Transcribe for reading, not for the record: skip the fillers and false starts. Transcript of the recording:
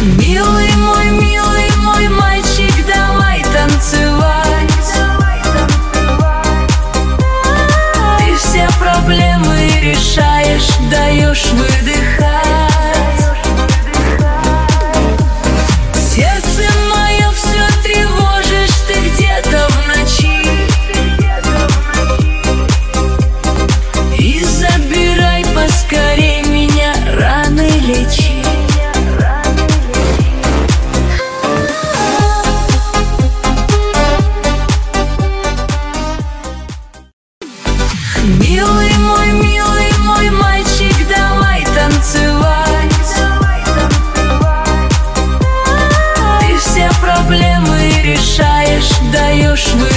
милый мой мальчик, давай танцевать. Ты все проблемы решаешь, даешь выдыхать. Сердце мое все тревожишь ты где-то в ночи. И забирай поскорей меня, раны лечи. Милый мой мальчик, давай танцевать. Ты все проблемы решаешь, даешь выдыхать.